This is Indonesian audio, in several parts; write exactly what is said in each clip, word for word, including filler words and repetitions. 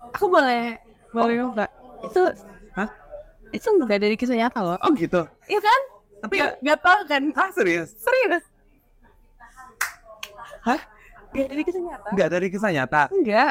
Aku boleh boleh nggak? Itu Hah? itu nggak dari kisah nyata loh. Oh gitu. Iya kan? Tapi Nggak nggak tahu kan? ah serius? Serius? Hah? Nggak dari kisah nyata? Nggak dari kisah nyata? Enggak.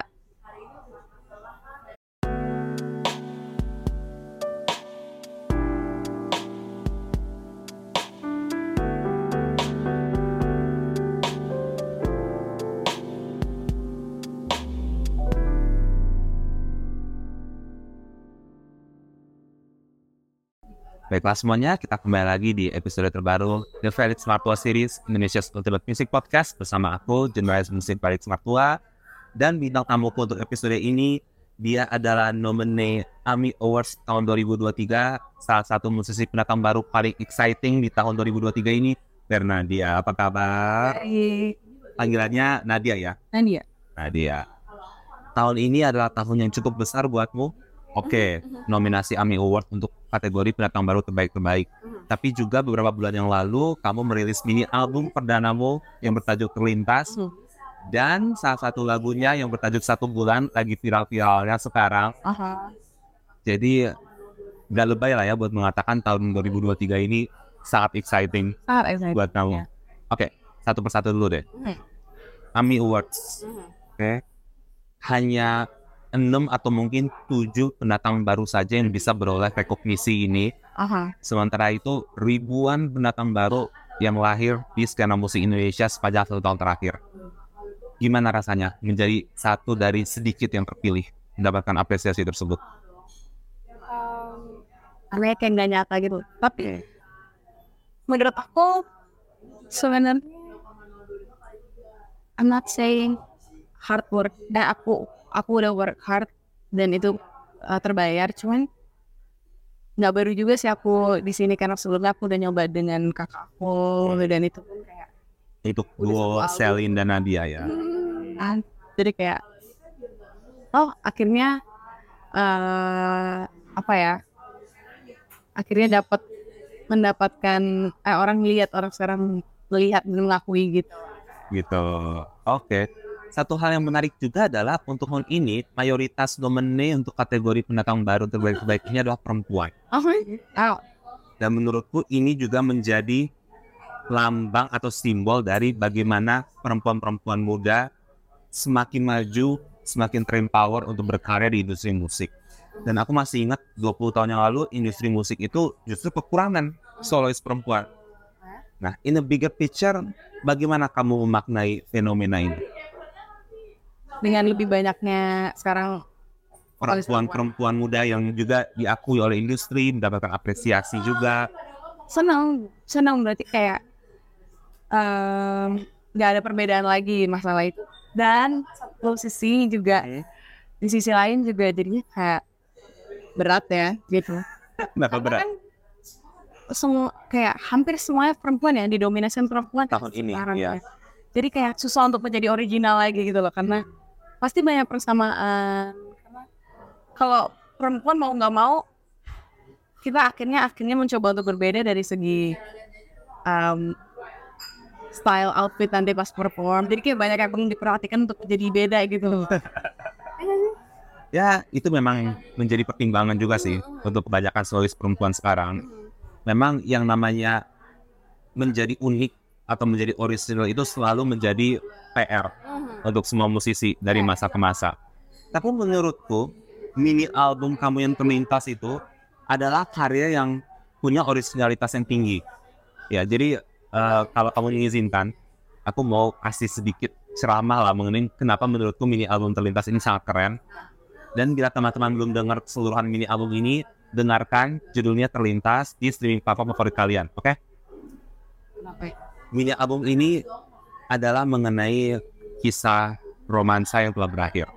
Baiklah semuanya, kita kembali lagi di episode terbaru The Valid Smart Tua Series, Indonesia's Ultimate Music Podcast bersama aku, jurnalis musik Valid Smart Tua. Dan bintang tamuku untuk episode ini, dia adalah nominee AMI Awards tahun dua ribu dua puluh tiga, salah satu musisi pendatang baru paling exciting di tahun dua ribu dua puluh tiga ini, Bernadia. Apa kabar? Baik. Panggilannya Nadia ya? Nadia. Nadia. Tahun ini adalah tahun yang cukup besar buatmu. Oke, nominasi AMI Award untuk kategori pendatang baru terbaik-terbaik. Tapi juga beberapa bulan yang lalu, kamu merilis mini album perdanamu yang bertajuk Terlintas. Dan salah satu lagunya yang bertajuk Satu Bulan lagi viral-viralnya sekarang. Aha. Jadi, gak lebay lah ya buat mengatakan tahun dua ribu dua puluh tiga ini sangat exciting Ah, excited. buat kamu. Ya. Oke, satu persatu dulu deh. Hmm. AMI Awards. Oke. Hanya enam atau mungkin tujuh pendatang baru saja yang bisa beroleh rekognisi ini. Aha. Sementara itu ribuan pendatang baru yang lahir di skena musik Indonesia sepanjang satu tahun terakhir. Gimana rasanya menjadi satu dari sedikit yang terpilih mendapatkan apresiasi tersebut? Aneh kayak nggak nyata gitu. Tapi menurut aku sebenarnya I'm not saying hard work. Dan aku aku udah work hard dan itu uh, terbayar. Cuman nggak baru juga sih aku di sini karena sebelumnya aku udah nyoba dengan kakakku dan itu pun kayak Itu duo Selin dan Nadia ya. ah, jadi kayak oh akhirnya uh, apa ya? Akhirnya dapat mendapatkan eh, orang lihat orang sekarang melihat dan mengakui gitu. Gitu. Oke. Satu hal yang menarik juga adalah untuk tahun ini mayoritas nominee untuk kategori pendatang baru terbaik-terbaik ini adalah perempuan. Oh, oh. Dan menurutku ini juga menjadi lambang atau simbol dari bagaimana perempuan-perempuan muda semakin maju, semakin terempower untuk berkarya di industri musik. Dan aku masih ingat dua puluh tahun yang lalu industri musik itu justru kekurangan solois perempuan. Nah, in a bigger picture, bagaimana kamu memaknai fenomena ini? Dengan lebih banyaknya sekarang Perempuan-perempuan muda yang juga diakui oleh industri, mendapatkan apresiasi juga. senang senang berarti kayak nggak um, ada perbedaan lagi masalah itu. Dan satu sisi juga Hmm. di sisi lain juga jadinya kayak berat ya gitu. Kenapa berat? Kan semua kayak hampir semuanya perempuan ya, didominasi perempuan Tahun ini, sekarang iya. ya. Jadi kayak susah untuk menjadi original lagi gitu loh, karena pasti banyak persamaan. Karena kalau perempuan mau nggak mau, kita akhirnya akhirnya mencoba untuk berbeda dari segi um, style outfit nanti pas perform. Jadi kayak banyak yang perlu diperhatikan untuk jadi beda gitu loh. Ya, itu memang menjadi pertimbangan juga sih untuk kebanyakan solois perempuan sekarang. Memang yang namanya menjadi unik atau menjadi original itu selalu menjadi P R untuk semua musisi dari masa ke masa. Tapi menurutku, mini album kamu yang Terlintas itu adalah karya yang punya originalitas yang tinggi. Ya, jadi uh, kalau kamu mengizinkan, aku mau kasih sedikit ceramah lah mengenai kenapa menurutku mini album Terlintas ini sangat keren. Dan bila teman-teman belum dengar keseluruhan mini album ini, dengarkan judulnya Terlintas di streaming platform favorit kalian, oke? Okay? Mini album ini adalah mengenai kisah romansa yang telah berakhir.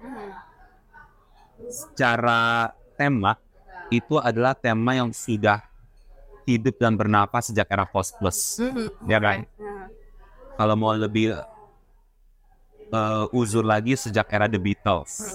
Secara tema, itu adalah tema yang sudah hidup dan bernapas sejak era post plus, ya kan? Kalau mau lebih uh, uzur lagi sejak era The Beatles.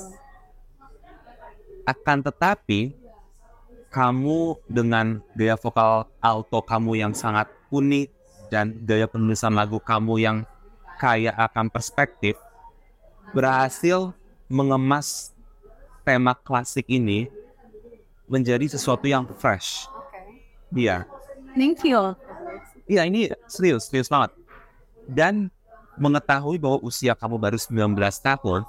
Akan tetapi, kamu dengan gaya vokal alto kamu yang sangat unik dan gaya penulisan lagu kamu yang kaya akan perspektif berhasil mengemas tema klasik ini menjadi sesuatu yang fresh. Iya. Thank you. Iya, ini serius, serius banget. Dan mengetahui bahwa usia kamu baru sembilan belas tahun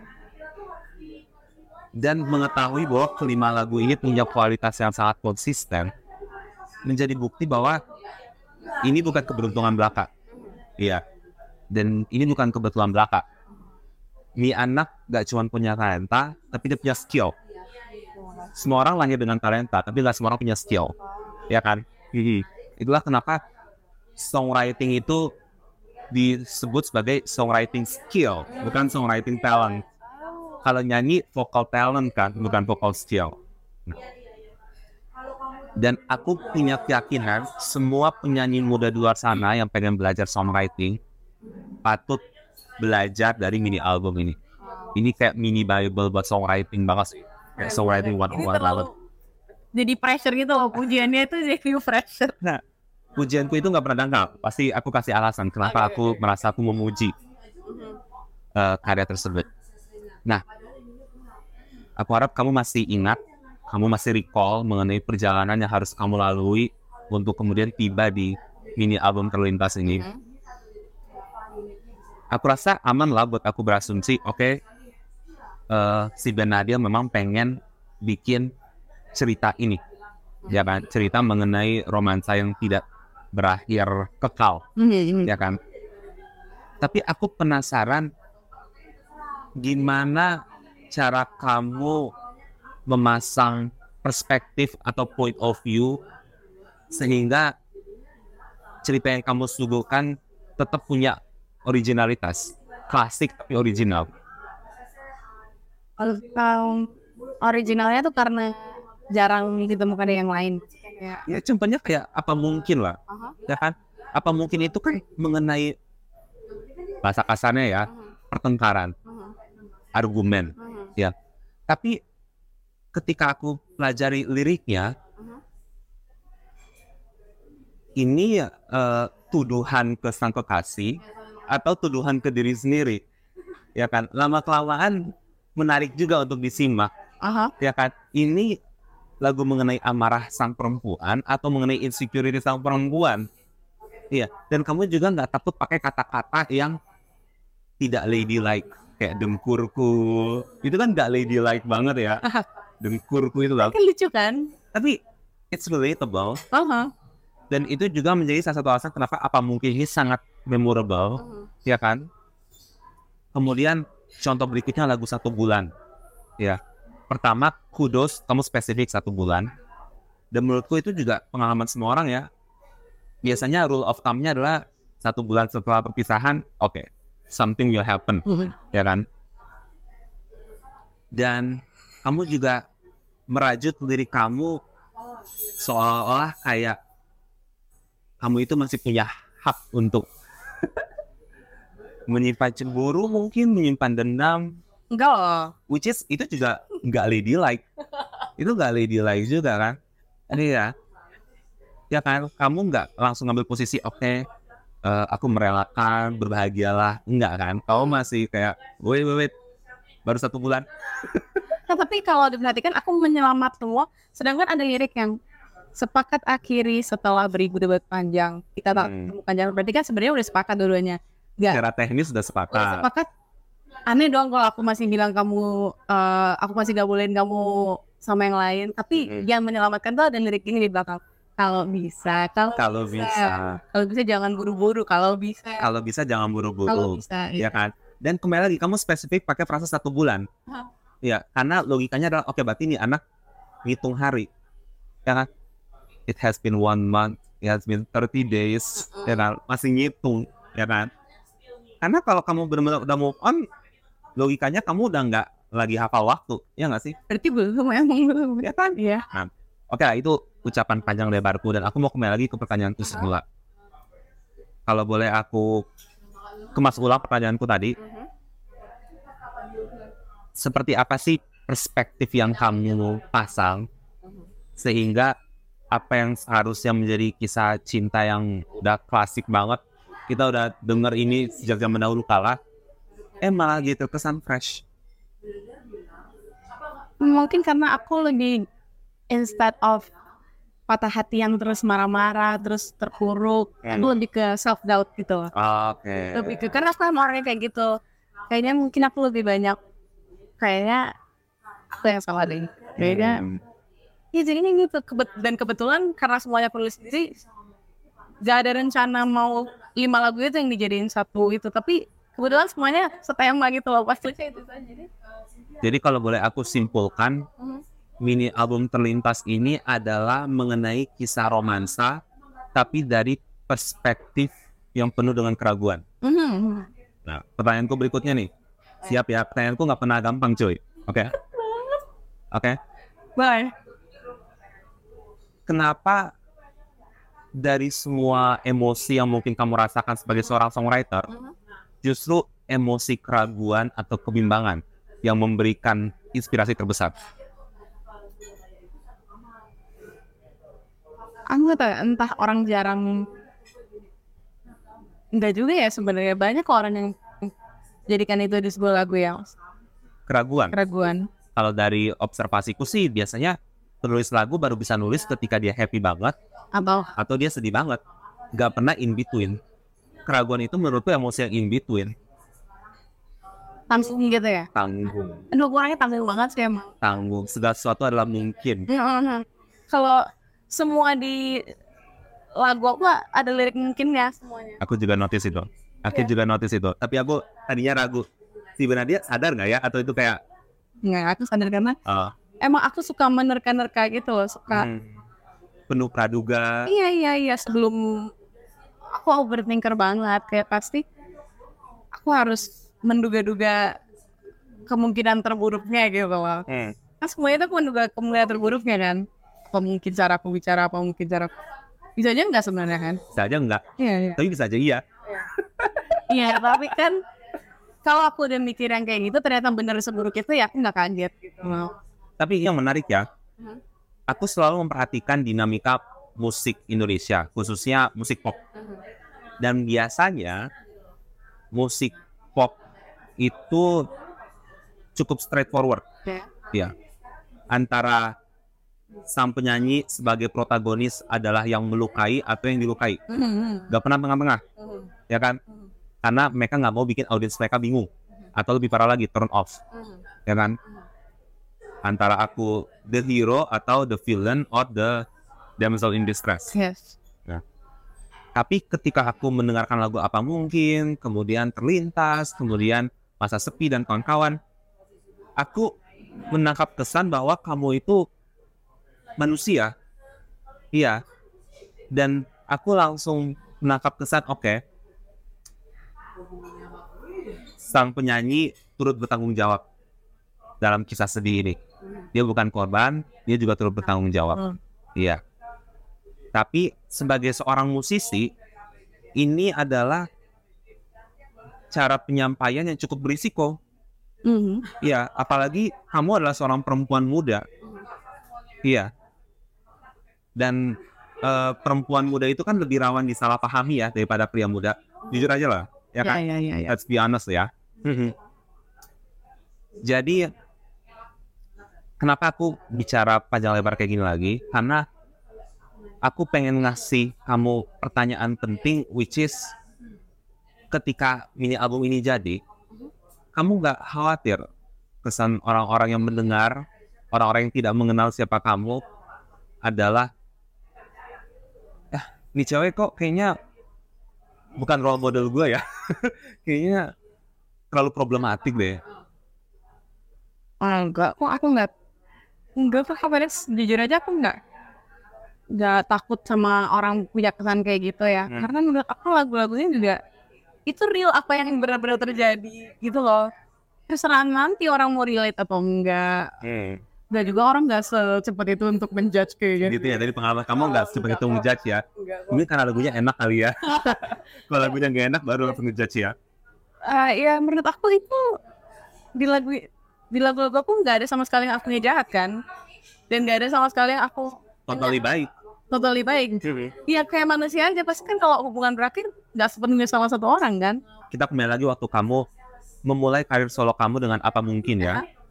dan mengetahui bahwa kelima lagu ini punya kualitas yang sangat konsisten menjadi bukti bahwa ini bukan keberuntungan belaka. Iya. Dan ini bukan kebetulan belaka. Ini anak gak cuma punya talenta, tapi dia punya skill. Semua orang lahir dengan talenta, tapi gak semua orang punya skill. Ya kan? Hihi. Itulah kenapa songwriting itu disebut sebagai songwriting skill, bukan songwriting talent. Kalau nyanyi vocal talent kan, bukan vocal skill. Nah. Dan aku punya keyakinan semua penyanyi muda di luar sana yang pengen belajar songwriting patut belajar dari mini album ini. Ini kayak mini bible buat songwriting banget sih. Kayak songwriting one on one banget. Jadi pressure gitu loh, pujiannya itu jadi pressure. Nah, pujianku itu nggak pernah dangkal. Pasti aku kasih alasan kenapa aku merasa aku memuji uh, karya tersebut. Nah, aku harap kamu masih ingat, kamu masih recall mengenai perjalanan yang harus kamu lalui untuk kemudian tiba di mini album Terlintas ini. Aku rasa aman lah buat aku berasumsi, oke, okay, uh, si Ben Nadia memang pengen bikin cerita ini, ya kan, cerita mengenai romansa yang tidak berakhir kekal, Mm-hmm. ya kan. Tapi aku penasaran gimana cara kamu memasang perspektif atau point of view sehingga cerita yang kamu suguhkan tetap punya originalitas, klasik tapi original. Kalau originalnya tuh karena jarang ditemukan di yang lain. Ya. Ya contohnya kayak apa mungkin lah, Uh-huh. ya kan? Apa mungkin itu kan mengenai bahasa kasarnya ya, pertengkaran, Uh-huh. argumen, Uh-huh. ya. Tapi ketika aku pelajari liriknya, Uh-huh. ini uh, tuduhan ke sang kekasih atau tuduhan ke diri sendiri, ya kan? Lama kelamaan menarik juga untuk disimak, Uh-huh. ya kan? Ini lagu mengenai amarah sang perempuan atau mengenai insecurity sang perempuan, iya. Dan kamu juga nggak takut pakai kata-kata yang tidak ladylike, kayak dengkurku, itu kan nggak ladylike banget ya, dengkurku itu lah. Kan lucu kan? Tapi it's relatable. Uh-huh. Dan itu juga menjadi salah satu alasan kenapa apa mungkin ini sangat memorable, Uh-huh. ya kan? Kemudian contoh berikutnya lagu Satu Bulan, ya. Pertama, kudos kamu spesifik satu bulan. Dan menurutku itu juga pengalaman semua orang ya. Biasanya rule of thumb-nya adalah satu bulan setelah perpisahan, oke, okay, something will happen, Uh-huh. ya kan? Dan kamu juga merajut lirik kamu seolah-olah kayak kamu itu masih punya hak untuk menyimpan cemburu, mungkin menyimpan dendam. Enggak loh. Which is itu juga nggak ladylike, itu nggak ladylike juga kan? Ini ya, ya kan? Kamu nggak langsung ngambil posisi oke, okay, uh, aku merelakan, berbahagialah, enggak kan? Kamu masih kayak, wait wait wait, baru satu bulan. Nah, tapi kalau diperhatikan aku menyelamat semua, sedangkan ada lirik yang sepakat akhiri setelah beribu debat panjang kita tak Hmm. temukan jalan. Berarti kan sebenarnya udah sepakat dua-duanya. Enggak. Secara teknis sudah Udah sepakat. sepakat. Aneh dong kalau aku masih bilang kamu, uh, aku masih gak bolehin kamu sama yang lain. Tapi Mm-hmm. yang menyelamatkan tuh ada lirik ini di belakang. Kalau bisa, kalau, Kalau bisa, kalau bisa jangan buru-buru. Kalau bisa, kalau bisa jangan kalau buru-buru, bisa. ya kan? Dan kembali lagi, kamu spesifik pakai frasa satu bulan, Hah. ya, karena logikanya adalah, oke, okay, berarti ini anak ngitung hari, ya kan? It has been one month, it has been thirty days, ya kan? Masih ngitung, ya kan? Karena kalau kamu benar-benar udah move on, logikanya kamu udah nggak lagi hafal waktu, ya nggak sih? Berarti belum, emang belum. Ya kan? Iya. Nah, oke lah, itu ucapan panjang lebarku, dan aku mau kembali lagi ke pertanyaanku semula. Kalau boleh aku kemas ulang pertanyaanku tadi, seperti apa sih perspektif yang kamu pasang sehingga apa yang seharusnya menjadi kisah cinta yang udah klasik banget, kita udah denger ini sejak zaman dahulu kala, eh malah gitu kesan fresh. mungkin karena aku lebih instead of patah hati yang terus marah-marah, terus terpuruk, Hmm. aku lebih ke self doubt gitu. Oke. Lebih ke karena aku emang orangnya kayak gitu. Kayaknya mungkin aku lebih banyak kayaknya aku yang salah deh. Kayaknya Hmm. ya jadinya gitu. Kebet- dan kebetulan karena semuanya aku nulis sendiri, gak ada rencana mau lima lagu itu yang dijadiin satu itu, tapi kebetulan semuanya setema gitu loh, pas tulisnya itu saja. Jadi Jadi kalau boleh aku simpulkan, mini album Terlintas ini adalah mengenai kisah romansa, tapi dari perspektif yang penuh dengan keraguan. Mhm. Nah, pertanyaanku berikutnya nih. Siap ya, pertanyaanku nggak pernah gampang cuy. Oke? Oke? Bye. Kenapa dari semua emosi yang mungkin kamu rasakan sebagai seorang songwriter, justru emosi keraguan atau kebimbangan yang memberikan inspirasi terbesar? Aku gak tahu, entah orang jarang, enggak juga ya sebenarnya, banyak kok orang yang jadikan itu di sebuah lagu yang Keraguan. keraguan. Kalau dari observasiku sih biasanya penulis lagu baru bisa nulis ketika dia happy banget Atau atau dia sedih banget. Gak pernah in between. Keraguan itu menurutku emosi yang in between. tanggung gitu ya. Tanggung. Aduh, aku orangnya tanggung banget sih emang. Tanggung. Segala sesuatu adalah mungkin. Mhm. Kalau semua di lagu aku ada lirik mungkinnya semuanya. Aku juga notice itu. Aku juga notice itu. Tapi aku tadinya ragu. Si Benadia sadar gak ya? Atau itu kayak Nggak, aku sadar karena uh, emang aku suka menerka-nerka gitu loh, suka. hmm, penuh praduga. Iya iya iya sebelum aku overthinker banget, kayak pasti aku harus menduga-duga kemungkinan terburuknya gitu loh. Hmm. Kan semuanya itu aku menduga kemungkinan terburuknya kan. Apa mungkin cara aku bicara, apa mungkin cara bisa aja enggak sebenarnya kan? Bisa aja enggak. Iya iya. Tapi bisa aja iya. Iya tapi kan kalau aku udah mikir yang kayak gitu ternyata bener seburuk itu ya aku nggak kaget gitu loh. Tapi yang menarik ya, aku selalu memperhatikan dinamika musik Indonesia, khususnya musik pop. Dan biasanya musik pop itu cukup straightforward. Ya. Ya. Antara sang penyanyi sebagai protagonis adalah yang melukai atau yang dilukai. Mhm. Gak pernah tengah-tengah, Mhm. ya kan? Karena mereka nggak mau bikin audiens mereka bingung. Atau lebih parah lagi, turn off. Mhm. Ya kan? Antara aku the hero atau the villain or the damsel in distress. Yes. Nah, tapi ketika aku mendengarkan lagu Apa Mungkin, kemudian Terlintas, kemudian Masa Sepi dan kawan-kawan, aku menangkap kesan bahwa kamu itu manusia. Iya. Dan aku langsung menangkap kesan, oke, okay, sang penyanyi turut bertanggung jawab dalam kisah sedih ini. Dia bukan korban, dia juga turut bertanggung jawab. Iya. Tapi sebagai seorang musisi, ini adalah cara penyampaian yang cukup berisiko. Mhm. Iya, apalagi kamu adalah seorang perempuan muda. Iya. Dan eh, perempuan muda itu kan lebih rawan disalahpahami ya daripada pria muda. Jujur aja lah, ya kan? Ya, ya, ya, ya. Let's be honest ya. Mhm. Jadi kenapa aku bicara panjang lebar kayak gini lagi? Karena aku pengen ngasih kamu pertanyaan penting, which is ketika mini album ini jadi, kamu gak khawatir kesan orang-orang yang mendengar, orang-orang yang tidak mengenal siapa kamu adalah, eh, ini cewek kok kayaknya bukan role model gue ya. Kayaknya terlalu problematik deh. Ah, enggak, kok aku enggak enggak kok kabarnya jujur aja aku enggak enggak takut sama orang punya kesan kayak gitu ya. Hmm. Karena menurut aku lagu-lagunya juga itu real apa yang benar-benar terjadi gitu loh. Terserah nanti orang mau relate atau enggak. Hmm. Dan juga orang enggak secepat itu untuk menjudge kayak Gitu ya, dari pengalaman kamu nggak seperti itu ngejudge ya? Mungkin karena lagunya enak kali ya. Kalau lagunya nggak enak baru langsung ngejudge ya. Uh, ya menurut aku itu di lagu di lagu-lagu aku nggak ada sama sekali yang aku jahat kan, dan nggak ada sama sekali yang aku Totally baik. totally baik. Iya kayak manusia aja, pasti kan kalau hubungan berakhir nggak sepenuhnya sama satu orang kan. Kita kembali lagi waktu kamu memulai karir solo kamu dengan Apa Mungkin ya.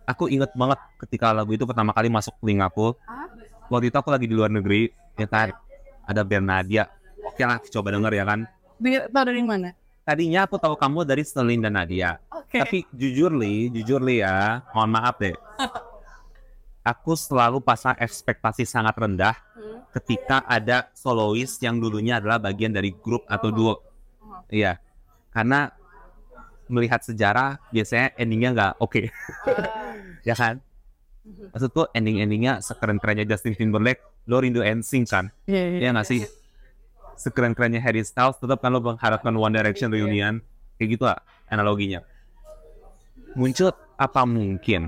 aku inget banget ketika lagu itu pertama kali masuk telingaku. Waktu itu aku lagi di luar negeri, ya kan, ada Bernadia. Oke lah, coba denger ya kan. Dia tahu dari mana? Tadinya aku tahu kamu dari Selin dan Nadia. Oke. Tapi jujur li, jujur li ya, mohon maaf deh. Aku selalu pasang ekspektasi sangat rendah ketika ada solois yang dulunya adalah bagian dari grup atau duo. Iya, karena melihat sejarah biasanya endingnya nggak oke, ya kan? Maksudku ending-endingnya sekeren-kerennya Justin Timberlake, lo rindu N Sync kan? Iya, iya. Iya nggak sih? Sekeren-kerennya Harry Styles, tetap kan lo mengharapkan One Direction reunion, kayak gitu lah analoginya. Muncul apa mungkin?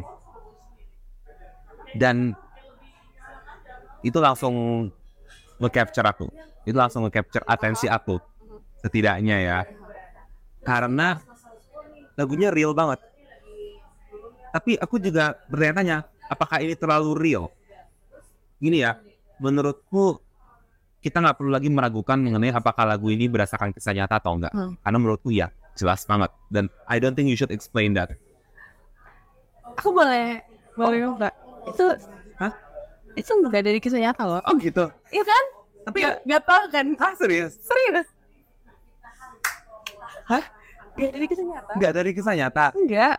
Dan itu langsung nge-capture aku, itu langsung nge-capture atensi aku, setidaknya ya. Karena lagunya real banget. Tapi aku juga bertanya-tanya, apakah ini terlalu real? Gini ya, menurutku kita nggak perlu lagi meragukan mengenai apakah lagu ini berdasarkan kisah nyata atau enggak. Hmm. Karena menurutku ya, jelas banget. Dan I don't think you should explain that. Aku boleh, boleh oh. Enggak? Itu, hah? Itu enggak dari kisah nyata loh. Oh gitu? Iya kan? Tapi nggak, nggak tahu kan? Ah serius? Serius? Hah? Nggak dari kisah nyata? Nggak dari kisah nyata? Enggak.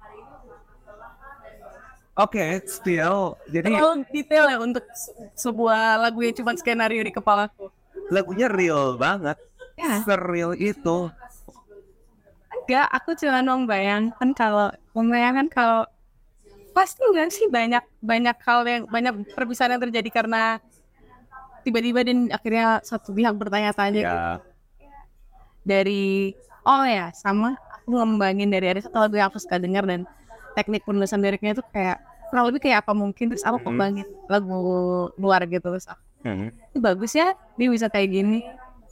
Oke, okay, still. Jadi terlalu detail ya untuk sebuah lagu yang cuma skenario di kepalaku. Lagunya real banget. Ya. Sereal itu. Enggak, aku cuma membayangkan kalau membayangkan kalau pasti enggak sih banyak banyak hal yang banyak perpisahan yang terjadi karena tiba-tiba dan akhirnya satu pihak bertanya-tanya. Ya. Gitu. Dari oh ya sama aku ngembangin dari ada satu lagu yang aku suka dengar dan teknik penulisan liriknya itu kayak kurang lebih kayak apa mungkin terus aku kembangin hmm. lagu luar gitu terus aku hmm. ini bagus ya dia bisa kayak gini.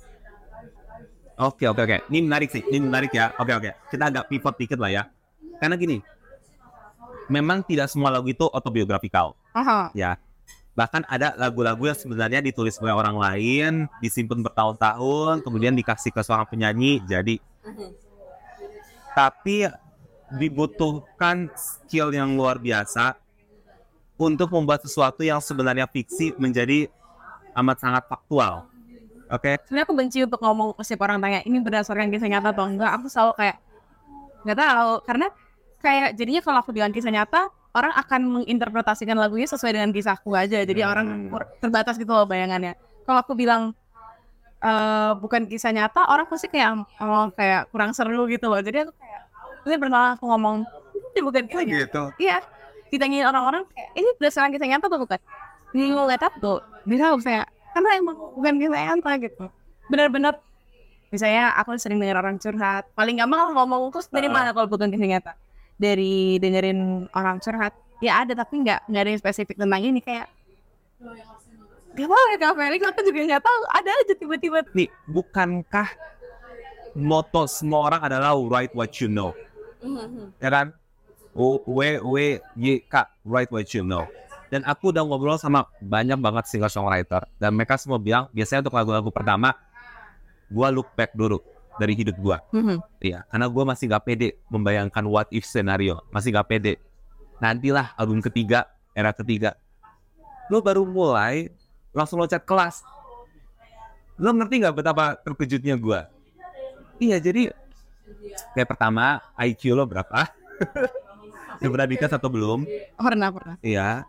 Oke oke oke ini menarik sih ini menarik ya. Oke oke kita agak pivot dikit lah ya karena gini memang tidak semua lagu itu autobiografikal. Aha. Ya bahkan ada lagu-lagu yang sebenarnya ditulis oleh orang lain disimpan bertahun-tahun kemudian dikasih ke seorang penyanyi jadi uh-huh. Tapi dibutuhkan skill yang luar biasa untuk membuat sesuatu yang sebenarnya fiksi menjadi amat sangat faktual. Oke? Okay? Sebenarnya aku benci untuk ngomong ke siapa orang tanya ini berdasarkan kisah nyata atau enggak. Aku selalu kayak nggak tahu karena kayak jadinya kalau aku bilang kisah nyata orang akan menginterpretasikan lagunya sesuai dengan kisahku aja. Jadi hmm. orang terbatas gitu loh bayangannya. Kalau aku bilang uh, bukan kisah nyata orang pasti kayak oh kayak kurang seru gitu loh. Jadi aku kayak ini pernah aku ngomong ini bukan kisah nyata. Gitu. Iya. Ditanyain orang-orang kayak ini berdasarkan kisah nyata atau bukan? Ini nggak tahu. Bisa saya karena emang bukan kisah nyata gitu. Benar-benar misalnya aku sering dengar orang curhat. Paling gampang ngomong terus dari mana kalau bukan kisah nyata? Dari dengerin orang curhat. Ya ada tapi nggak nggak ada yang spesifik tentang ini kayak. Gak mau ya Kak Felix, aku juga nggak tahu. Ada aja tiba-tiba. Nih, bukankah moto semua orang adalah write what you know? Mm-hmm. Ya kan? W W Y K write what you know. Dan aku udah ngobrol sama banyak banget singer songwriter dan mereka semua bilang biasanya untuk lagu-lagu pertama gua look back dulu dari hidup gua. Mm-hmm. Iya, karena gua masih gak pede membayangkan what if scenario, masih gak pede. Nantilah album ketiga, era ketiga. Lo baru mulai langsung loncat kelas. Lo ngerti gak betapa terkejutnya gua? Iya, jadi kayak pertama I Q lo berapa? Udah pernah dites atau belum? Pernah, pernah. Iya.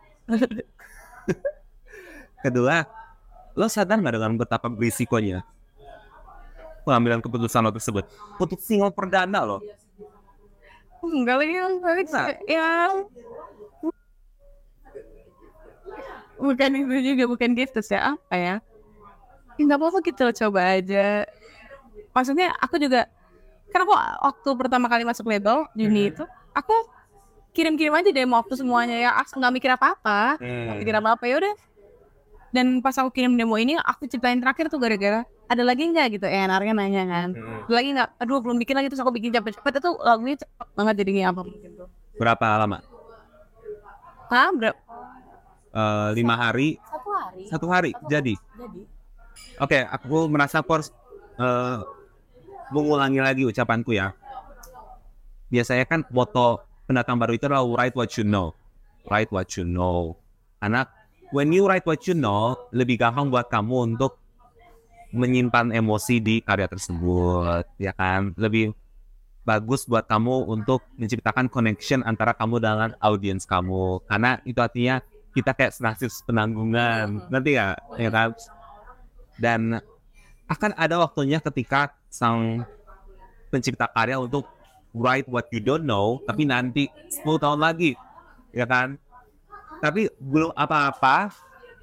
Kedua, lo sadar gak dengan betapa berisikonya pengambilan keputusan lo tersebut? Untuk single perdana lo. Enggak lagi, enggak lagi. Yang bukan itu juga, bukan gitu sih. Apa ya? Enggak apa-apa gitu loh, coba aja. Maksudnya aku juga karena aku waktu pertama kali masuk label Juni itu aku kirim-kirim aja demo waktu semuanya ya asal nggak mikir apa-apa nggak hmm. mikir apa-apa ya udah. Dan pas aku kirim demo ini aku ciptain terakhir tuh gara-gara ada lagi nggak gitu ya narnya nanya kan hmm. ada lagi nggak aduh belum bikin lagi terus aku bikin cepet-cepet itu lagunya cepet banget jadinya apa mungkin tuh. Berapa lama? Hah berapa? Uh, lima hari. Satu hari. Satu hari Satu jadi. Jadi. Oke, okay, aku merasa pors uh, mengulangi lagi ucapanku ya. Biasanya kan moto pendatang baru itu adalah write what you know. Write what you know. Karena when you write what you know, lebih gampang buat kamu untuk menyimpan emosi di karya tersebut, ya kan? Lebih bagus buat kamu untuk menciptakan connection antara kamu dengan audiens kamu. Karena itu artinya kita kayak senasib penanggungan, nanti ya, ya kan? Dan akan ada waktunya ketika sang pencipta karya untuk write what you don't know, tapi nanti sepuluh tahun lagi, ya kan? Tapi belum apa-apa,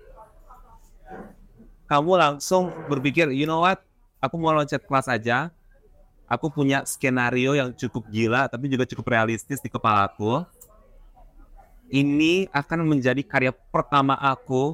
kamu langsung berpikir, you know what, aku mau loncat kelas aja, aku punya skenario yang cukup gila, tapi juga cukup realistis di kepala aku. Ini akan menjadi karya pertama aku.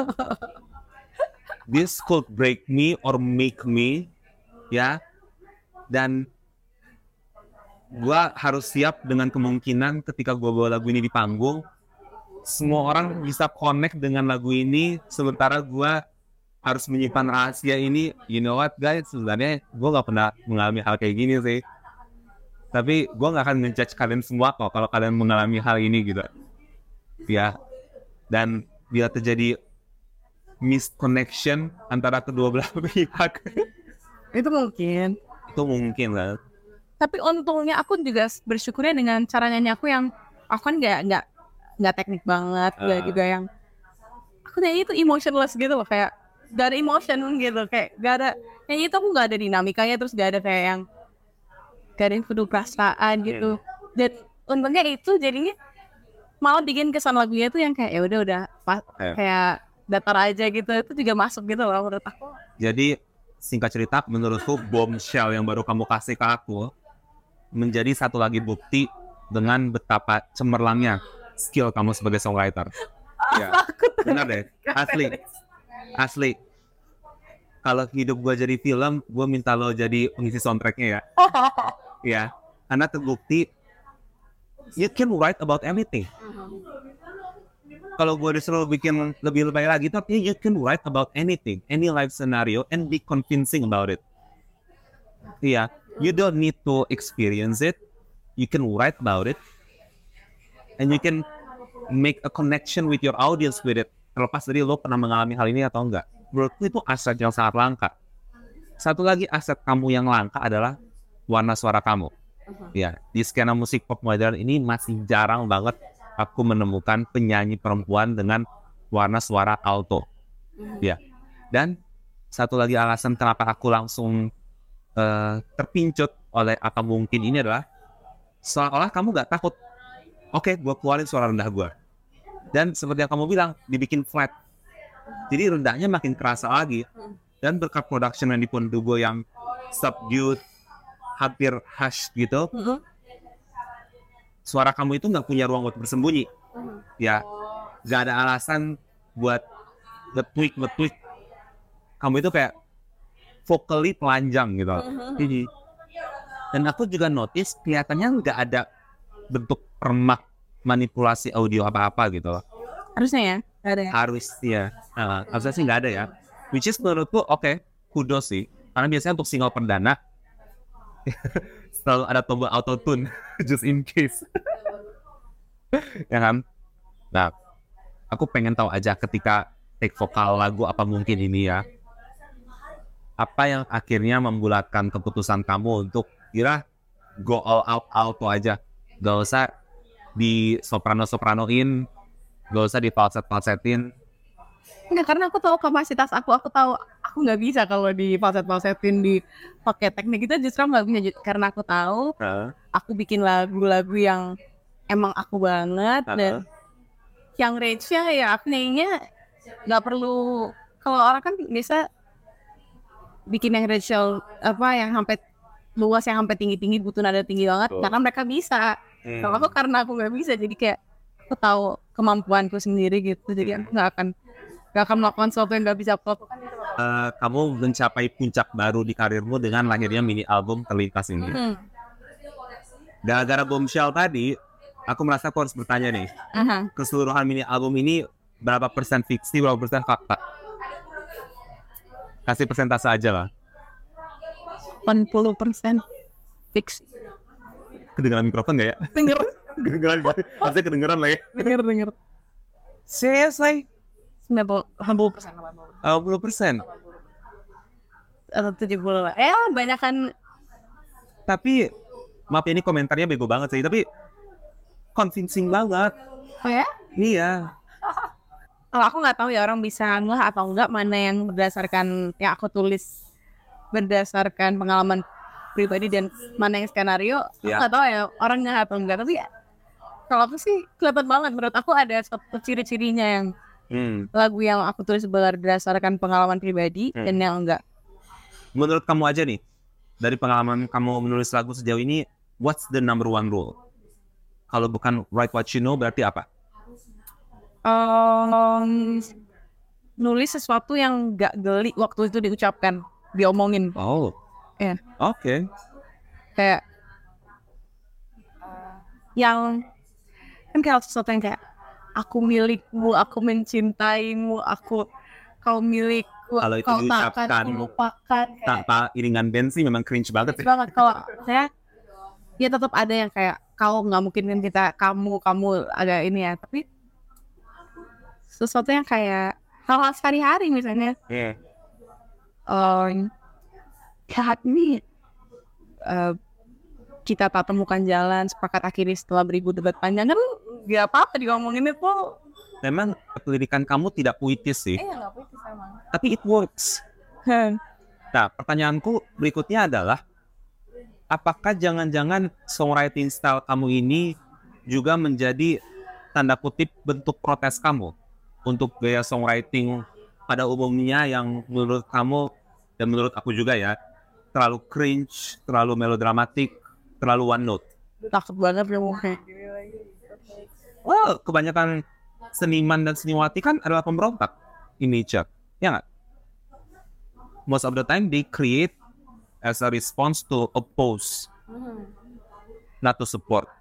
This could break me or make me, ya. Dan gua harus siap dengan kemungkinan ketika gua bawa lagu ini di panggung, semua orang bisa connect dengan lagu ini, sementara gua harus menyimpan rahasia ini. You know what guys, sebenarnya gue gak pernah mengalami hal kayak gini sih, tapi gue gak akan ngejudge kalian semua kok kalau kalian mengalami hal ini gitu ya. Dan bila terjadi misconnection antara kedua belah pihak, Itu mungkin. itu mungkin kan. Tapi untungnya aku juga bersyukurnya dengan cara nyanyi aku yang aku kan nggak nggak nggak teknik banget, nggak Uh. juga yang aku nyanyi itu emotionless gitu loh, kayak gak ada emotion gitu, kayak gak ada nyanyi itu aku gak ada dinamikanya, terus gak ada kayak yang gak ada yang penuh perasaan gitu. Dan untungnya itu jadinya malah bikin kesan lagunya tuh yang kayak ya udah udah pas, Yeah. kayak datar aja gitu, itu juga masuk gitu loh menurut aku. Jadi singkat cerita, menurutku bombshell yang baru kamu kasih ke aku menjadi satu lagi bukti dengan betapa cemerlangnya skill kamu sebagai songwriter. Ya, benar deh, asli. Asli, kalau hidup gue jadi film, gue minta lo jadi pengisi soundtracknya ya. Ya, karena terbukti you can write about anything. Kalau gue disuruh bikin lebih lebih lagi, tapi you can write about anything, any life scenario, and be convincing about it. Iya, you don't need to experience it, you can write about it, and you can make a connection with your audience with it. Terlepas dari lo pernah mengalami hal ini atau enggak, menurutku itu aset yang sangat langka. Satu lagi aset kamu yang langka adalah warna suara kamu. Ya, di skena musik pop modern ini masih jarang banget aku menemukan penyanyi perempuan dengan warna suara alto. Ya, dan satu lagi alasan kenapa aku langsung uh, terpincut oleh apa mungkin ini adalah seolah-olah kamu gak takut. Oke, gue keluarin suara rendah gue. Dan seperti yang kamu bilang, dibikin flat. Jadi rendahnya makin kerasa lagi. Dan berkat production yang di Pondugo yang subdued, hampir hush gitu, Mm-hmm. suara kamu itu nggak punya ruang buat bersembunyi. Mm-hmm. Ya, nggak ada alasan buat nge-tweak, nge-tweak. Kamu itu kayak vocally telanjang gitu. Mm-hmm. Dan aku juga notice kelihatannya nggak ada bentuk permak manipulasi audio apa-apa gitu loh. Harusnya ya, gak ada ya. Harusnya, uh, harusnya sih nggak ada ya. Which is menurutku oke, okay, kudos sih. Karena biasanya untuk single perdana selalu ada tombol auto tune just in case. Ya kan? Nah, aku pengen tahu aja ketika take vokal lagu apa mungkin ini ya, apa yang akhirnya membulatkan keputusan kamu untuk kira go all out auto aja, gak usah di soprano-sopranoin, gak usah di falset-falsetin. Enggak, karena aku tahu kapasitas aku, aku tahu aku nggak bisa kalau di falset-falsetin, di pakai teknik itu justru nggak bisa, karena aku tahu uh. aku bikin lagu-lagu yang emang aku banget, uh-huh. Dan yang range-nya ya aku nyanyinya nggak perlu, kalau orang kan bisa bikin yang range apa yang sampai luas, yang sampai tinggi-tinggi, butuh nada tinggi banget, oh. Karena mereka bisa. Hmm. Kalau aku karena aku nggak bisa, jadi kayak aku tahu kemampuanku sendiri gitu, jadi aku nggak akan nggak akan melakukan sesuatu yang nggak bisa aku lakukan. Uh, kamu mencapai puncak baru di karirmu dengan lahirnya mini album Terlintas ini. Hmm. Gara-gara bombshell tadi, aku merasa aku harus bertanya nih, uh-huh. Keseluruhan mini album ini berapa persen fiksi, berapa persen fakta? Kasih persentase aja lah. delapan puluh persen fiksi. Kedengaran mikrofon nggak ya? Dengar. Kedengeran banget. Pasti kedengeran lah ya. Denger denger. Seriously? sembilan puluh persen, delapan puluh persen. delapan puluh persen. Atau tujuh puluh lah. Eh, banyak kan. Tapi maaf ya, ini komentarnya bego banget sih, tapi convincing banget. Oh ya? Iya. Kalau aku nggak tahu ya orang bisa nggak atau enggak mana yang berdasarkan yang aku tulis berdasarkan pengalaman pribadi dan mana yang skenario. Aku Ya. nggak tahu ya orang nggak atau enggak. Tapi ya, kalau aku sih kelihatan banget. Menurut aku ada satu ciri-cirinya yang Hmm. lagu yang aku tulis berdasarkan pengalaman pribadi Hmm. dan yang enggak. Menurut kamu aja nih, dari pengalaman kamu menulis lagu sejauh ini, what's the number one rule? Kalau bukan write what you know, berarti apa? Um, nulis sesuatu yang nggak geli waktu itu diucapkan, diomongin. Oh, Ya, oke. kayak yang kan kayak sesuatu yang kayak aku milikmu, aku mencintaimu, aku kau milikku, Kalau itu kau takkan diucapkan kulupakan. Kayak Tanpa iringan band sih memang cringe banget cringe ya. banget. Kalau saya ya tetap ada yang kayak kau nggak mungkin kan kita kamu kamu agak ini ya, tapi sesuatu yang kayak hal-hal sehari-hari misalnya Yeah. um, kayak ini uh, kita tak temukan jalan sepakat akhiri setelah beribu debat panjang kan nggak apa-apa diomongin itu. Memang lirikan kamu tidak puitis sih, Eh nggak puitis emang. tapi it works. Nah, pertanyaanku berikutnya adalah, apakah jangan-jangan songwriting style kamu ini juga menjadi tanda kutip bentuk protes kamu untuk gaya songwriting pada umumnya yang menurut kamu dan menurut aku juga ya, terlalu cringe, terlalu melodramatik, terlalu one note. Takut banget ya mukanya. Well, kebanyakan seniman dan seniwati kan adalah pemberontak in nature, ya nggak? Most of the time they create as a response to oppose, not to support.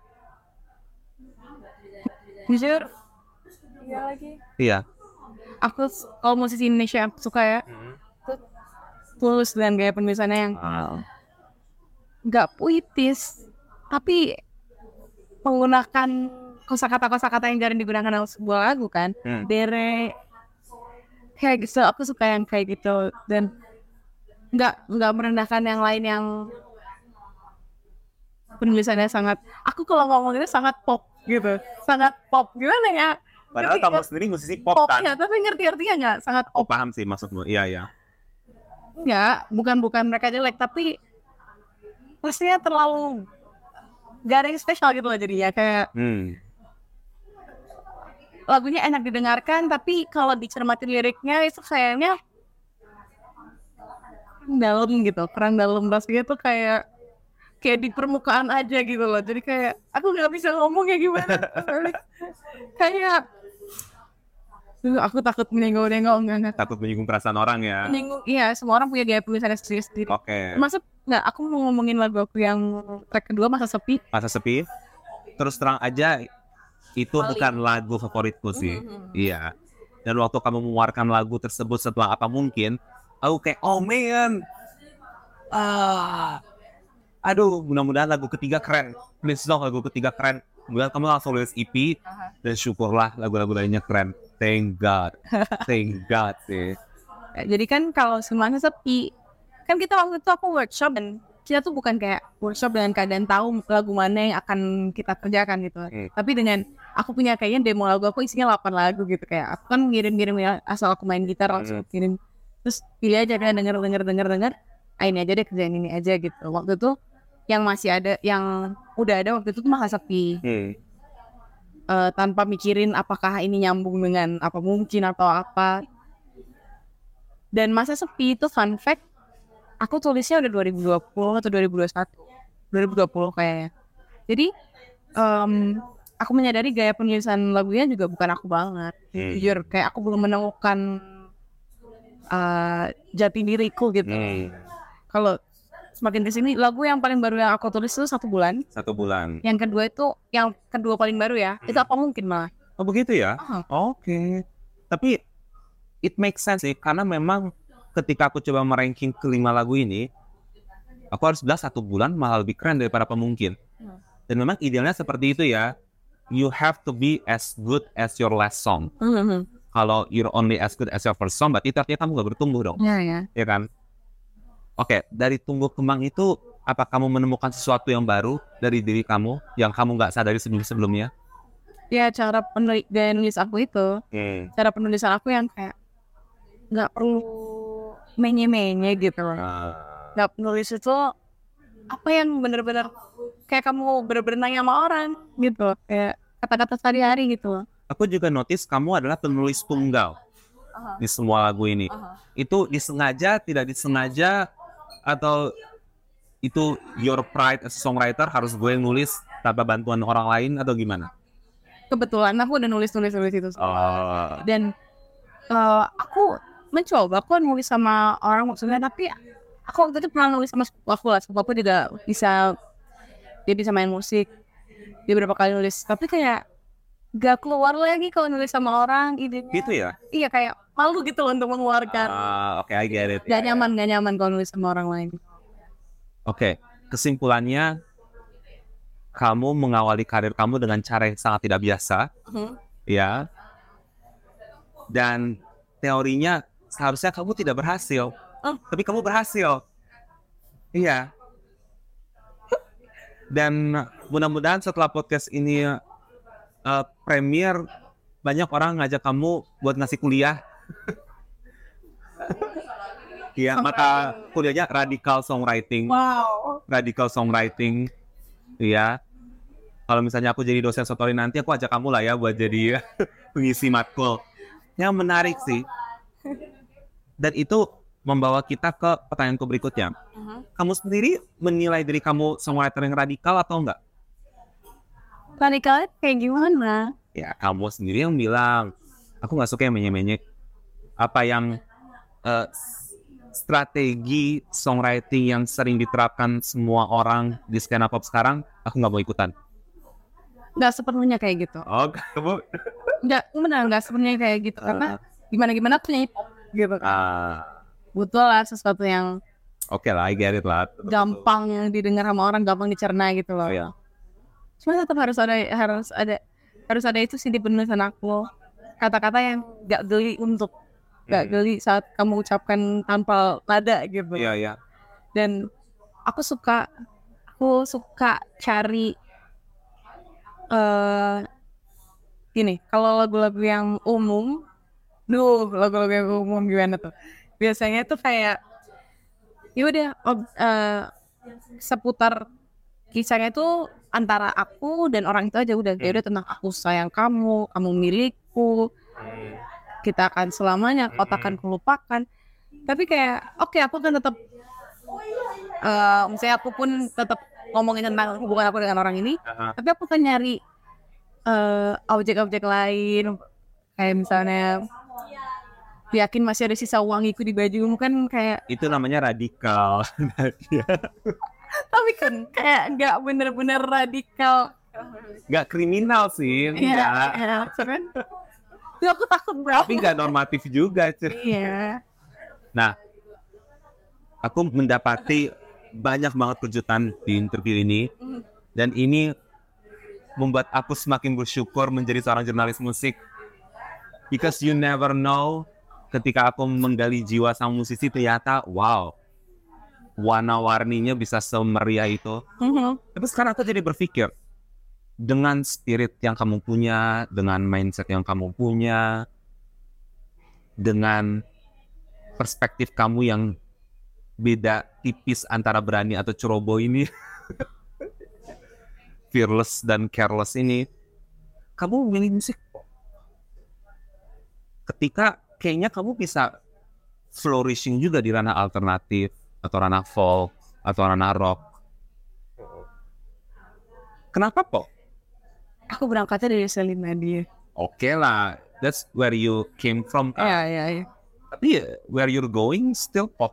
Jujur, iya lagi. Iya. Aku s- kalau musisi Indonesia yang aku suka ya, aku tulus dengan gaya penulisannya yang nggak puitis, tapi menggunakan kosakata-kosakata yang jarang digunakan dalam sebuah lagu kan. Hmm. Dere, kayak gitu. Aku suka yang kayak gitu dan nggak nggak merendahkan yang lain yang penulisannya sangat. Aku kalau ngomong itu sangat pop gitu, sangat pop gimana ya? Padahal Ngerti kamu nggak? sendiri musisi pop Pop kan? ya, tapi ngerti-ngertinya nggak sangat Oh, pop. paham sih maksudmu. Iya, iya. Ya, bukan bukan mereka jelek, tapi pastinya terlalu gak ada yang spesial gitu loh jadinya. Kayak Hmm. lagunya enak didengarkan, tapi kalau dicermati liriknya itu kayaknya kurang dalam gitu, kurang dalam rasanya tuh kayak kayak di permukaan aja gitu loh. Jadi kayak aku nggak bisa ngomong ya gimana. Kayak Duh, aku takut menyinggung-nyinggung nggak nggak. Takut menyinggung perasaan orang ya. Menyinggung, iya semua orang punya gaya penulisannya sendiri-sendiri. Oke. Masuk nggak? Aku mau ngomongin lagu aku yang track kedua Masa Sepi. Masa sepi. Terus terang aja, itu Paling. bukan lagu favoritku sih. Mhm. Iya. Dan waktu kamu mengeluarkan lagu tersebut setelah apa mungkin, aku kayak, oh man, ah, aduh, mudah-mudahan lagu ketiga keren. Please dong lagu ketiga keren. Kemudian kamu langsung rilis E P, dan syukurlah lagu-lagu lainnya keren. Thank God, thank God sih. Ya, jadi kan kalau semuanya sepi, kan kita waktu itu aku workshop dan kita tuh bukan kayak workshop dengan keadaan tahu lagu mana yang akan kita kerjakan gitu. Hmm. Tapi dengan aku punya kayaknya demo lagu aku isinya delapan lagu gitu, kayak aku kan ngirim-ngirim ya, asal aku main gitar langsung Hmm. kirim. Terus pilih aja kan denger denger denger denger. Ah, ini aja deh kerjain ini aja gitu. Waktu itu yang masih ada, yang udah ada waktu itu tuh Masa Sepi. Hmm. Eh, tanpa mikirin apakah ini nyambung dengan apa mungkin atau apa. Dan Masa Sepi itu fun fact, aku tulisnya udah dua ribu dua puluh atau dua ribu dua puluh satu, dua ribu dua puluh kayaknya. Jadi em, aku menyadari gaya penulisan lagunya juga bukan aku banget. Hmm. Jujur kayak aku belum menemukan eh, jati diriku gitu. Hmm. Kalau semakin kesini lagu yang paling baru yang aku tulis itu Satu Bulan. Satu bulan. Yang kedua itu yang kedua paling baru ya. Itu Apa Mungkin malah. Oh begitu ya? Ah. Oke. Tapi it makes sense sih, karena memang ketika aku coba meranking kelima lagu ini, aku harus bilang Satu Bulan malah lebih keren daripada Apa Mungkin. Hmm. Dan memang idealnya seperti itu ya. you have to be as good as your last song. Mhm. Kalau you're only as good as your first song, berarti artinya kamu gak bertumbuh dong, Ya ya. ya kan? Oke, dari tumbuh kembang itu, apa kamu menemukan sesuatu yang baru dari diri kamu yang kamu nggak sadari sebelum-sebelumnya? Ya cara penuli- gaya nulis aku itu, Hmm. cara penulisan aku yang kayak nggak perlu menye-menye gitu loh. Uh, Nggak penulis itu apa yang bener-bener kayak kamu bener-bener nanya sama orang gitu, kayak kata-kata sehari-hari gitu loh. aku juga notice kamu adalah penulis tunggal Aha. di semua lagu ini. Aha. Itu disengaja, tidak disengaja, atau itu your pride as a songwriter, harus gue yang nulis tanpa bantuan orang lain, atau gimana? Kebetulan aku udah nulis-nulis nulis itu semua. Oh. Dan eh, aku mencoba kok nulis sama orang maksudnya, tapi aku waktu itu pernah nulis sama sepupu aku lah. Sepupu aku juga bisa, dia bisa main musik, dia berapa kali nulis, tapi kayak gak keluar lagi kalau nulis sama orang idenya. Gitu ya? Iya, kayak malu gitu loh untuk mengeluarkan. Ah, oke, I get it. Gak nyaman, gak nyaman kalau nulis sama orang lain. Oke, kesimpulannya, kamu mengawali karir kamu dengan cara yang sangat tidak biasa, Mhm. ya. Dan teorinya seharusnya kamu tidak berhasil, Oh. tapi kamu berhasil. Iya. Dan mudah-mudahan setelah podcast ini uh, premier, banyak orang ngajak kamu buat ngasih kuliah. Iya, mata kuliahnya radical songwriting. Wow. Radical songwriting. Iya. Kalau misalnya aku jadi dosen sotori nanti, aku ajak kamu lah ya buat jadi pengisi matkul. Yang menarik sih. Dan itu membawa kita ke pertanyaanku berikutnya. Uh-huh. Kamu sendiri menilai diri kamu songwriter yang radikal atau enggak? Radikalnya kayak gimana? Ya, kamu sendiri yang bilang, aku nggak suka yang menye-menye. Apa yang uh, strategi songwriting yang sering diterapkan semua orang di skena pop sekarang, aku nggak mau ikutan. Nggak sepenuhnya kayak gitu. Oh, kamu? Nggak, benar nggak sepenuhnya kayak gitu. Karena gimana-gimana tuh nyanyi pop gitu. Ah, Butuh lah sesuatu yang oke lah, I get it lah. gampang yang didengar sama orang, gampang dicerna gitu loh. Oh, ya. Cuma tetap harus ada harus ada harus ada itu sih di penulisan aku. Kata-kata yang nggak geli untuk nggak Hmm. geli saat kamu ucapkan tanpa nada gitu. Iya, iya. Dan aku suka aku suka cari eh gini, kalau lagu-lagu yang umum, duh lagu-lagu yang umum gimana tuh? Biasanya tuh kayak ya udah ob- eh, seputar kisahnya itu antara aku dan orang itu aja udah, ya udah tentang aku sayang kamu, kamu milikku, kita akan selamanya, kau takkan kulupakan. Tapi kayak oke aku kan tetap eh misalnya aku pun tetap ngomongin tentang hubungan aku dengan orang ini, Aha. tapi aku kan nyari eh objek-objek lain kayak misalnya yakin masih ada sisa uangku di bajumu, kan kayak Itu namanya radikal. tapi kan kayak nggak bener-bener radikal. Nggak kriminal sih, Iya, enggak. iya, kan? Tuh aku takut bro. Tapi nggak normatif juga, cuy. Iya. Nah, aku mendapati banyak banget kejutan di interview ini, dan ini membuat aku semakin bersyukur menjadi seorang jurnalis musik. Because you never know, ketika aku menggali jiwa sang musisi, ternyata wow, warna-warninya bisa semeriah itu. Mhm. Tapi sekarang aku jadi berpikir, dengan spirit yang kamu punya, dengan mindset yang kamu punya, dengan perspektif kamu yang beda tipis antara berani atau ceroboh ini, fearless dan careless ini, kamu memilih musik pop. Ketika kayaknya kamu bisa flourishing juga di ranah alternatif, atau ranah folk, atau ranah rock. Kenapa pop? Aku berangkatnya dari Celine Nadia. Oke lah, that's where you came from. kan? Iya, iya, iya. Tapi where you're going still pop.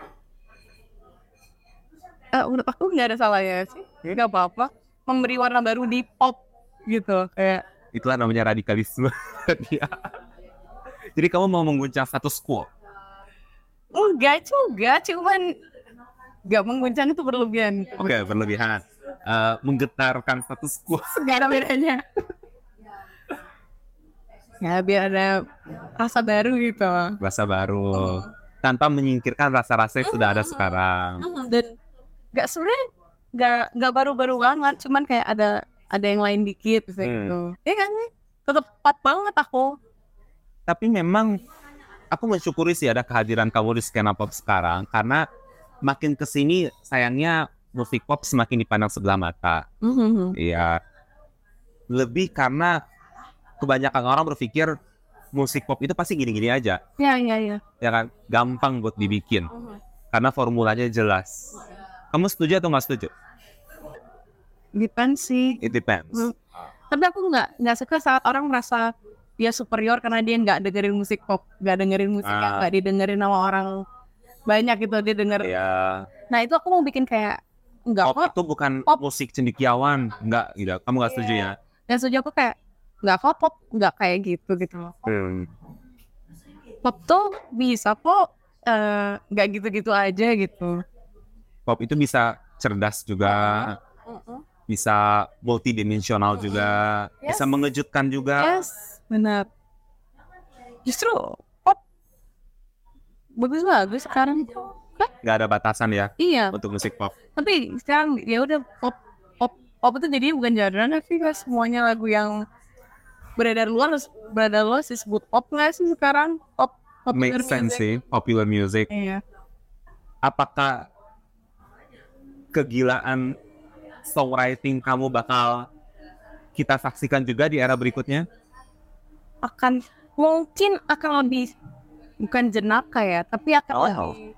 Eh, menurut aku nggak ada salahnya sih, nggak apa-apa. Memberi warna baru di pop gitu, kayak Itulah namanya radikalisme. Iya. Jadi kamu mau mengguncang status quo? enggak juga, cuman nggak mengguncang itu berlebihan. Oke, berlebihan. Eh, menggetarkan status quo. Nggak ada bedanya. Ya biar ada rasa baru gitu. Rasa baru. Tanpa menyingkirkan rasa-rasa yang sudah ada sekarang. Dan nggak sebenarnya nggak nggak baru-baru banget, cuman kayak ada ada yang lain dikit kayak Hmm. gitu. Iya kan? Tetap tepat banget aku. Tapi memang aku mensyukuri sih ada kehadiran kamu di skena pop sekarang, karena makin kesini sayangnya musik pop semakin dipandang sebelah mata. Mhm. Iya. Lebih karena kebanyakan orang berpikir musik pop itu pasti gini-gini aja, Ya ya ya. ya kan? Gampang buat dibikin karena formulanya jelas. Kamu setuju atau nggak setuju? Depends sih. It depends. Hmm. Tapi aku nggak nggak suka saat orang merasa dia superior karena dia nggak dengerin musik pop, nggak dengerin musik yang Ah. nggak didengerin sama orang banyak gitu, dia denger. Ya, Nah itu aku mau bikin kayak nggak pop kok. itu bukan Pop. musik cendekiawan, nggak gitu. Kamu nggak setuju ya? Dan setuju aku kayak nggak kok pop nggak kayak gitu gitu loh. Hmm. Pop tuh bisa kok eh, nggak gitu-gitu aja gitu. Pop itu bisa cerdas juga, bisa multidimensional juga, Yes. bisa mengejutkan juga. Yes, benar. Justru pop bagus-bagus sekarang tuh. Kan? Nggak ada batasan ya Iya, untuk musik pop. tapi sekarang ya udah pop pop pop itu jadi bukan genre tapi kan semuanya lagu yang beredar luar beredar luar disebut pop nggak sih sekarang pop popular Make sense music. sih, popular music. Iya. Apakah kegilaan songwriting kamu bakal kita saksikan juga di era berikutnya? Akan mungkin akan lebih bukan jenaka ya tapi akan Oh. lebih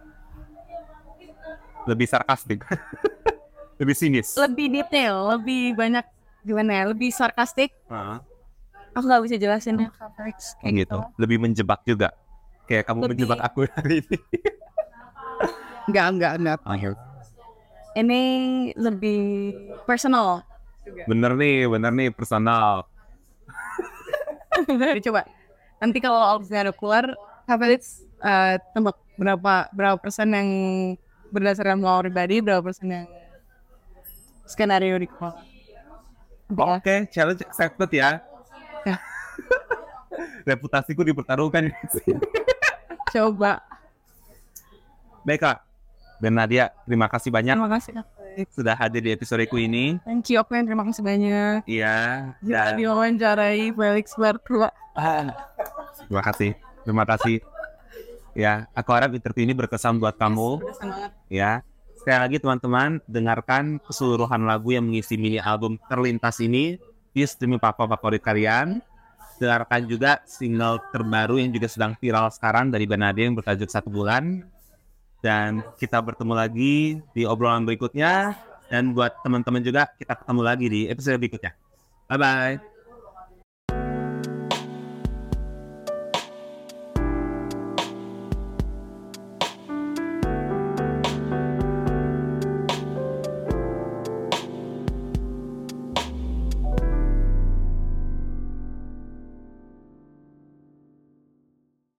Lebih sarkastik, lebih sinis. lebih detail lebih banyak gimana ya lebih sarkastik. Heeh. Aku nggak bisa jelasin ya kayak gitu. Lebih menjebak juga. Kayak kamu Lebih- menjebak aku hari ini. nggak nggak nggak ini lebih personal. Bener nih, bener nih personal. Coba nanti kalau albumnya ada keluar Havelitz uh, tebak berapa berapa persen yang berdasarkan pengalaman pribadi, berapa persen yang skenario di kepala. Oke, challenge accepted ya. Ya. Reputasiku dipertaruhkan. Coba. Baiklah, dan Nadia, terima kasih banyak Terima kasih Kak Felix. sudah hadir di episodeku ini. Thank you Okwen, terima kasih banyak. Iya, Jangan dan diwawancarai Felix Bertua. Ah, terima kasih, terima kasih. Ya, aku harap interview ini berkesan buat kamu. Semangat. Ya, sekali lagi teman-teman, dengarkan keseluruhan lagu yang mengisi mini album Terlintas ini di streaming platform favorit kalian. Dengarkan juga single terbaru yang juga sedang viral sekarang dari Bernade yang bertajuk Satu Bulan. Dan kita bertemu lagi di obrolan berikutnya. Dan buat teman-teman juga, kita ketemu lagi di episode berikutnya. Bye-bye.